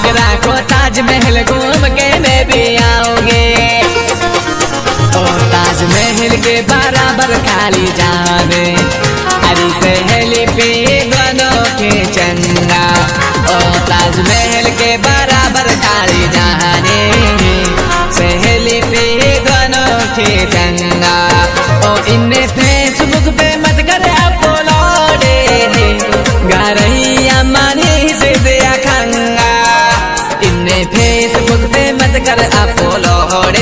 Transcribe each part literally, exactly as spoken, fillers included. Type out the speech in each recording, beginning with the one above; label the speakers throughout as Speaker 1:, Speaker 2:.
Speaker 1: आगरा को ताजमहल घूम के मैं भी आऊंगी। ओ ताजमहल के बराबर खाली जावे अरे सहेली पे दोनों के चंगा। ओ ताजमहल के बराबर खाली जाने सहेली पे दोनों के चंगा। ओ इन्हें फेसबुक पे मत कर अपलोडे गारैया मानी से दिया खंगा। इन्हें फेसबुक पे मत कर अपलोडे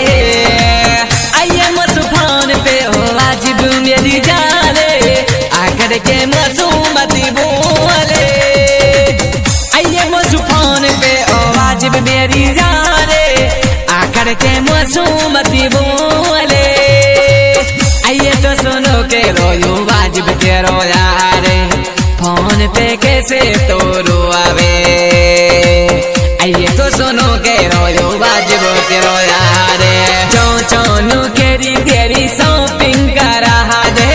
Speaker 1: आइए मसूफान पे हो वाजिब मेरी जाने आकर के मसूमती बोले। आइए मसूफान पे हो वाजिब मेरी जाने आकर के मसूमती बोले। आइए तो सुनो के रोयो वाजिब के रोयारे फोन पे कैसे तो रोआवे। आइए तो सुनो के रोयो वाजिब के रोयारे चौ चौनु केरी तेरी शॉपिंग करा दे।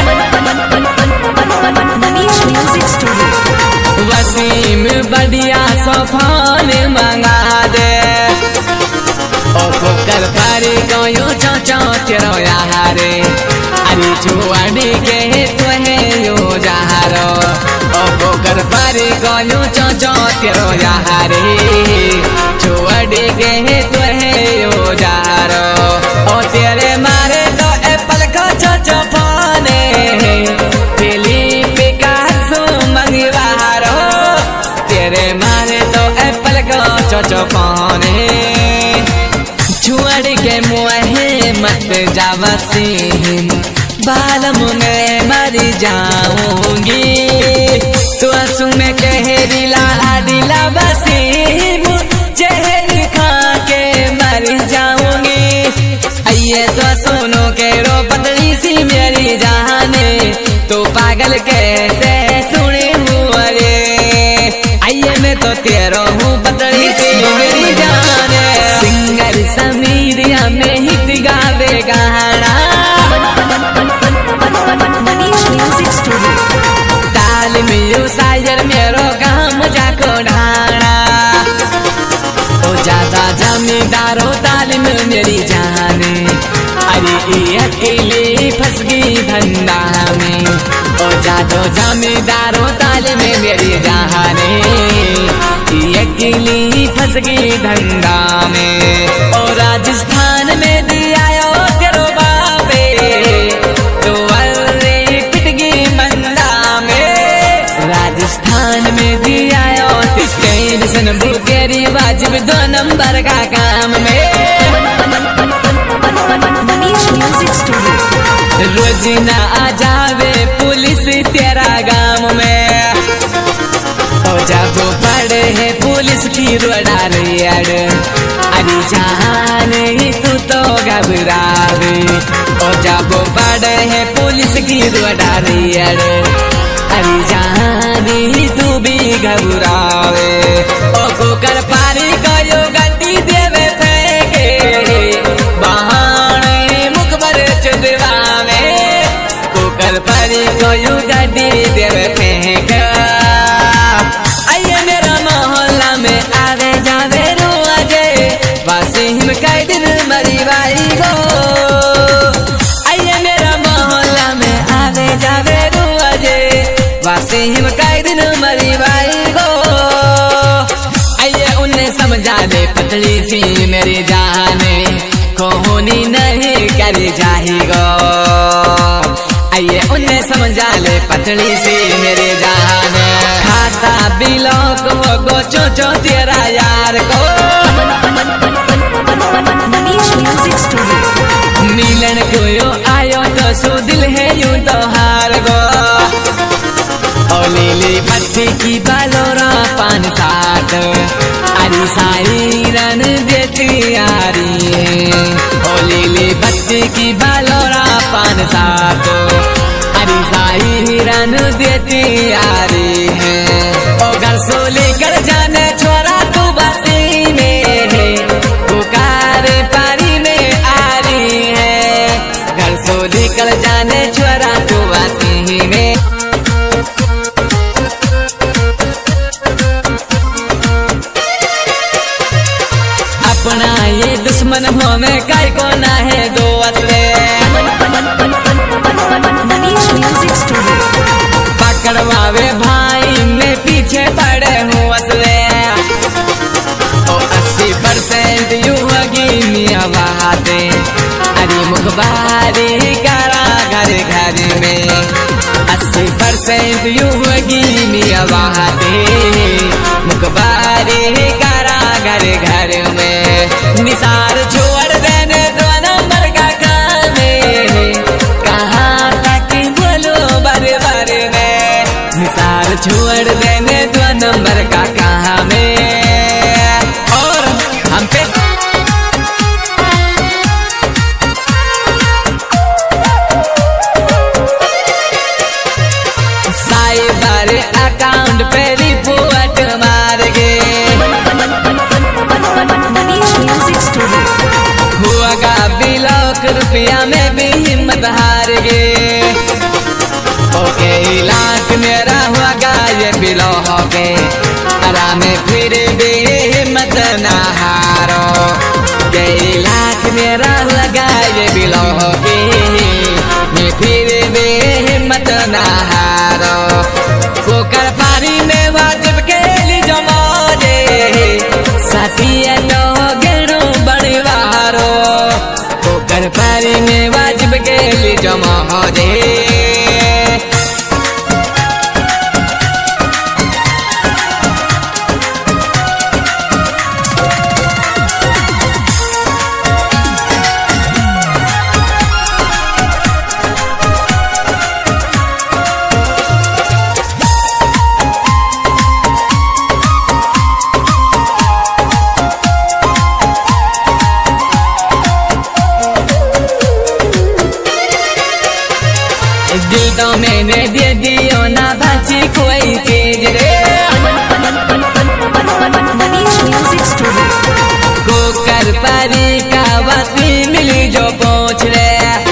Speaker 1: वसीम बढ़िया सोफान मंगा दे। ओ फुकर पारी गयो चौ चौ तेरो यारे अरे छुआड़ी के तुहे यो जहारो। ओ फुकर पारी गयो चौ चौ तेरो यारे छुआड़ी के तुहे यो जहारो। ओ तेरे मारे तो एप्पल का चौ चौ फोने फिलिप का मंगवारो। तेरे मारे तो एप्पल का चौ चौ फोने छुअड़ के मुँहे मत जावसीम बालम में मर जाऊंगी। तो सुन के दिला दिला वसीम जहर खा के मर जाऊंगी। आइए तो सुनो के रो पतली सी मेरी जाने तो पागल कैसे सुने हुआ रे। आइए मैं तो तेरो हूँ पतली सी मेरी जाने सिंगर समीरिया में हिट गावे गाना। ताल में शायर मेरो काम जाको ढाना। ओ ज्यादा जमींदारो तालीम मेरी जाने अरे अकेले फंस गई धंधा में। ओ ज्यादा जमींदारो तालीम मेरी जाने अकेली फंस गई धंधा में। ओ राजस्थान में दिया तेरो बाबे तो अरे पिट गई मंदा में। राजस्थान में दिया स्टेशन बुकेरी वाजिब दो नंबर का काम में। रोज ना आ जावे पुलिस तेरा गाँव में। ओ जब पड़े है पुलिस की रोडार अरे जान तू तो घबरावे। ओ जब पड़े है पुलिस की रोडार अरे जान तू भी घबरावे। ओ कुकर पारी गयो गड्डी देवे फेंके बहाने मुखबर चुदवावे। कुकर पारी गयो गड्डी देवे फेंके आइए मेरा मोहल्ला में आवे जावे रोजे वसीम कई दिन मरी बाई गो। आइए मेरा मोहल्ला में आवे जावे रोजे वसीम कई दिन मरी बाई गो। आइए उन्हें समझा दे पतली सी मेरी जाने कोहनी नहीं कर जाएगा। आइए उन्हें समझा ले पतली सी मेरी जाने खाता बिलोक हो गो चो चो तेरा यार को। मिलन को यो आयो तो सो दिल है यूं तो हार गो। ओ लीली पत्ती की बालोरा पान साथ अरे सारी रन देती आ रही है। ओ लीली पत्ती की बालोरा पान साथ अरे सारी रन देती आ रही है। ओ घर सो लेकर जाने छोरा तू बस्ती में पुकार पारी में आ रही है। घर सो लेकर जाने छोरा तू बस्ती में। दुश्मन हो में काय को ना है दो असले पकड़वावे भाई में पीछे पड़े हूँ असले ओ अस्सी परसेंट युवगी मियाँ बहाते अरे मुखबारी करा घर घर में अस्सी परसेंट युवगी मियाँ बहाते मुखबारी करा घर घर में निसार छोड़ देने दो नंबर का काम में कहाँ तक बोलो बारे बारे में निसार छोड़ देने दो नंबर का कहाँ में और हम पे साइबर अकाउंट पे रिपोर्ट मार गे हुआ ब्लॉक रुपया में भी हिम्मत हार गे ओके लाख मेरा हुआ ये बिलो हो के आराम फिर भी हिम्मत ना हारो कई लाख मेरा हुआ ये बिलो हो के मैं फिर भी हिम्मत ना हारो कोकर पारी में वाजिब के लिए जो मौजे साथिया तो गेड़ो बड़ी वारो कोकर पारी में वाजिब के लिए जो मौजे दिल तो मैंने दे दियो ना भाची कोई चीज रे कोकर पारी का वासी मिली जो पहुँच रे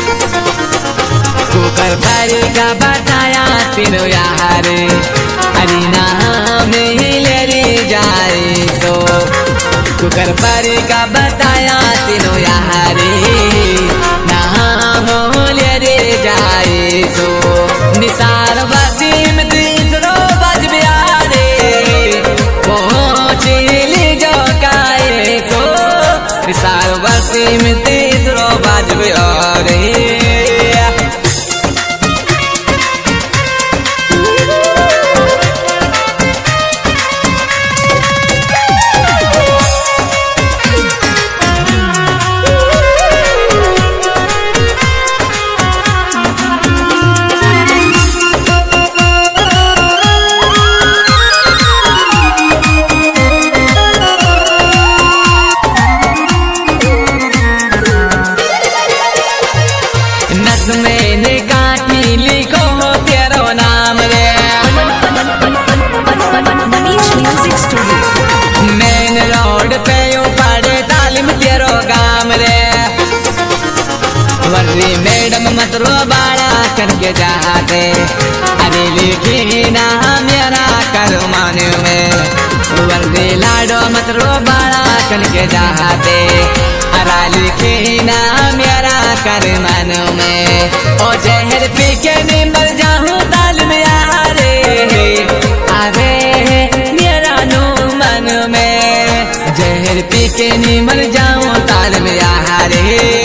Speaker 1: कोकर पारी का बताया तीनों यार अरे नाम ले रे जाए तो कोकर पारी का बताया तीनों यार नाम ले रे जाए तो निसार वसीम तीसरो बज बिहारे पहुँच ली जो काए तो निसार वसीम तीसरो बज बिहारे मैंने काटी लिखो हो तेरो नाम रे मेन रोड पे पड़े तालीम तेरो गाम रे वर्री मैडम मत रो बाड़ा करके जाते अरे लिखी ना मेरा कर माने में वर्री लाडो मत रो बाड़ा करके जाते अरा लिखी ना मेरा कर मन में ओ जहर पी के नहीं मर जाऊं ताल में यारे आवे मेरा नो मन में जहर पी के नहीं मर जाऊं ताल में यारे